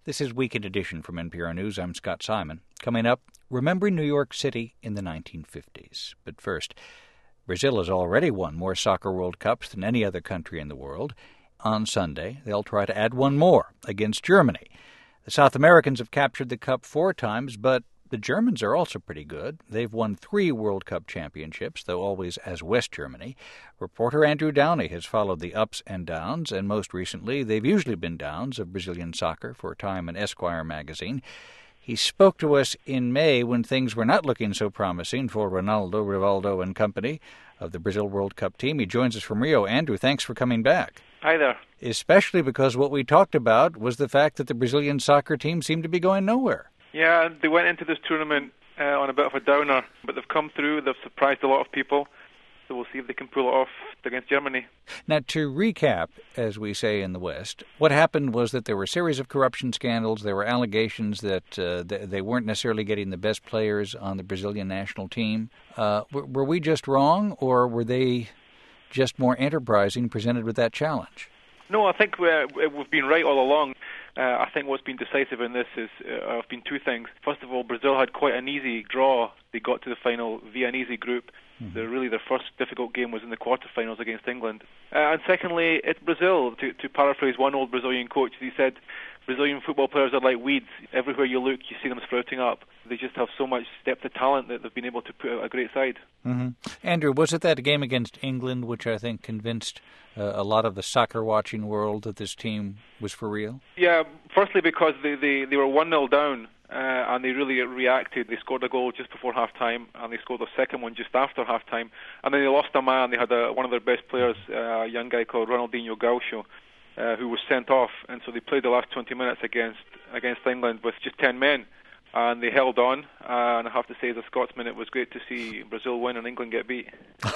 This is Weekend Edition from NPR News. I'm Scott Simon. Coming up, remembering New York City in the 1950s. But first, Brazil has already won more soccer World Cups than any other country in the world. On Sunday, they'll try to add one more against Germany. The South Americans have captured the cup 4 times, but the Germans are also pretty good. They've won 3 World Cup championships, though always as West Germany. Reporter Andrew Downey has followed the ups and downs, and most recently, they've usually been downs of Brazilian soccer for a time in Esquire magazine. He spoke to us in May when things were not looking so promising for Ronaldo, Rivaldo, and company of the Brazil World Cup team. He joins us from Rio. Andrew, thanks for coming back. Hi there. Especially because what we talked about was the fact that the Brazilian soccer team seemed to be going nowhere. Yeah, they went into this tournament on a bit of a downer, but they've come through, they've surprised a lot of people, so we'll see if they can pull it off against Germany. Now, to recap, as we say in the West, what happened was that there were a series of corruption scandals, there were allegations that they weren't necessarily getting the best players on the Brazilian national team. Were we just wrong, or were they just more enterprising presented with that challenge? No, I think we've been right all along. I think what's been decisive in this have been 2 things. First of all, Brazil had quite an easy draw. They got to the final via an easy group. Mm-hmm. Their first difficult game was in the quarterfinals against England. And secondly, it's Brazil. To paraphrase one old Brazilian coach, he said, Brazilian football players are like weeds. Everywhere you look, you see them sprouting up. They just have so much depth of talent that they've been able to put out a great side. Mm-hmm. Andrew, was it that game against England which I think convinced a lot of the soccer-watching world that this team was for real? Yeah, firstly because they were 1-0 down and they really reacted. They scored a goal just before half-time and they scored a second one just after half-time. And then they lost a man. They had one of their best players, a young guy called Ronaldinho Gaúcho, who was sent off. And so they played the last 20 minutes against England with just 10 men. And they held on, and I have to say, as a Scotsman, it was great to see Brazil win and England get beat.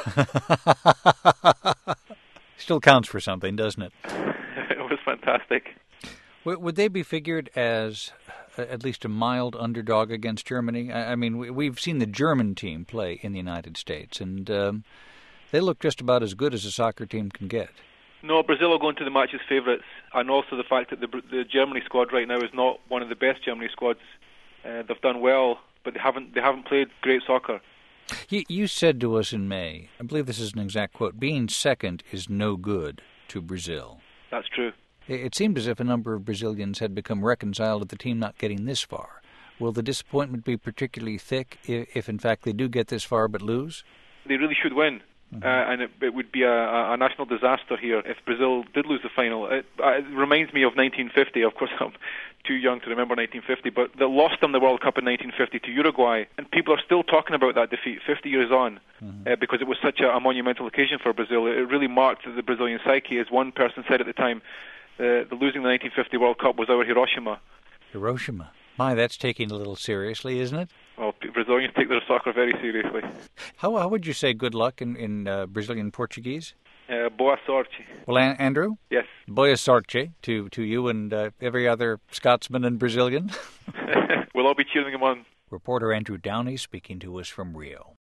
Still counts for something, doesn't it? It was fantastic. Would they be figured as at least a mild underdog against Germany? I mean, we've seen the German team play in the United States, and they look just about as good as a soccer team can get. No, Brazil will go into the match as favourites, and also the fact that the Germany squad right now is not one of the best Germany squads. They've done well, but they haven't played great soccer. You said to us in May, I believe this is an exact quote, being second is no good to Brazil. That's true. It seemed as if a number of Brazilians had become reconciled at the team not getting this far. Will the disappointment be particularly thick if in fact they do get this far but lose? They really should win. Mm-hmm. And it would be a national disaster here if Brazil did lose the final. It reminds me of 1950. Of course, I'm too young to remember 1950, but they lost them the World Cup in 1950 to Uruguay, and people are still talking about that defeat 50 years on, because it was such a monumental occasion for Brazil. It really marked the Brazilian psyche. As one person said at the time, the losing the 1950 World Cup was our Hiroshima. Hiroshima. My, that's taking a little seriously, isn't it? Well, Brazilians take their soccer very seriously. How would you say good luck in Brazilian Portuguese? Boa sorte. Well, Andrew? Yes. Boa sorte to you and every other Scotsman and Brazilian. We'll all be cheering them on. Reporter Andrew Downey speaking to us from Rio.